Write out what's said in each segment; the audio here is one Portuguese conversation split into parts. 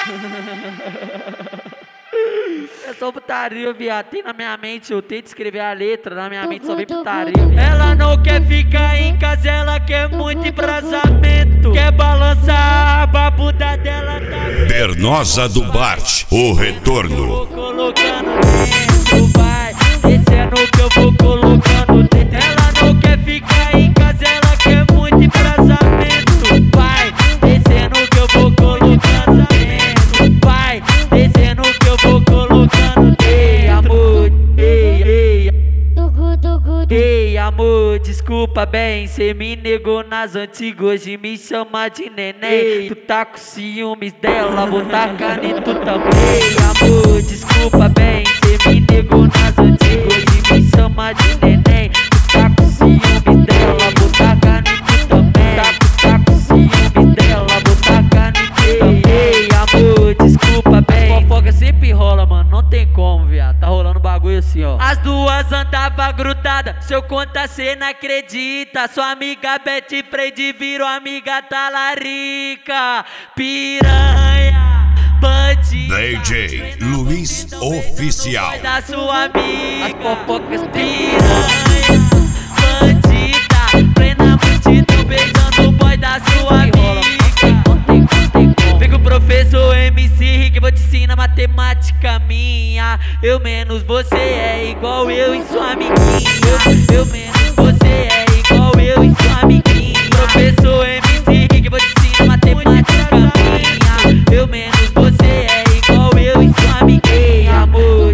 É só putaria, viado. Tem na minha mente, eu tento escrever a letra, na minha mente só vem putaria, viado. Ela não quer ficar em casa, ela quer muito embrasamento. Quer balançar a babuda dela tá. Bernosa do Bart, o retorno. Vou colocando dentro, vai descendo que eu vou colocando dentro. Ela não quer ficar em casa, ela quer muito embrasamento. Vai descendo que eu vou colocando dentro. Vai descendo que eu vou colocando dentro. Ei, amor, ei, amor, desculpa bem, cê me negou nas antigas, hoje me chama de neném. Tu tá com ciúmes dela, vou tacar em tu também. Ei, amor, desculpa bem, cê me negou nas antigas, hoje me chama de neném. Tu tá com ciúmes dela, vou tacar em tu também. Tá com ciúmes dela, vou tacar em tu também. Ei, amor, desculpa bem. Fofoca sempre rola, mano, não tem como, viado. Tá rolando bagulho assim, ó. As duas andava grudada, se eu contar cê não acredita. Sua amiga Betty Freide virou amiga talarica. Piranha, bandida, DJ Luiz Oficial. da sua amiga. As fofocas piranha, bandida, plena multidão beijando o boy da sua amiga. Vem com o professor MC Rick, vou te ensinar matemática minha. Eu menos você é igual eu e sua amiguinha. Eu menos você é igual eu e sua amiguinha. Professor MC Rick, vou te ensinar matemática minha. Eu menos você é igual eu e sua amiguinha. Ei, amor,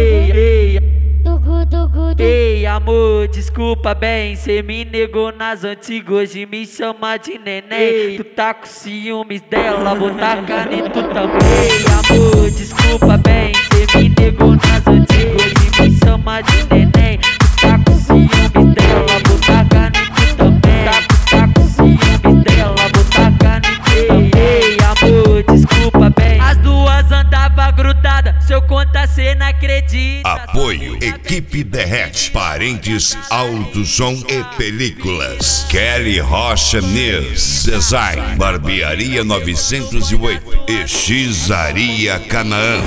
ei, amor, desculpa bem, cê me negou nas antigas, hoje me chama de neném. Tu tá com ciúmes dela, vou tacar em tu também. Ei, amor, desculpa bem, cê me negou nas antigas, hoje me chama de neném. Tu tá com ciúmes dela, vou tacar em tu também. Tá com ciúmes dela, vou tacar em tu também. Ei, amor, desculpa bem. As duas andava grudada, se eu contar cê não acredita. Apoio Equipe Derrete, Parentes Autosom e Películas. Kelly Rocha News Design, Barbearia 908 e Xizaria Canaã.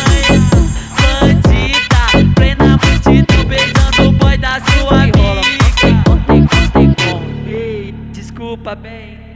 Bandida, plena multidão beijando o boy da sua amiga. Não tem como. Ei, desculpa bem.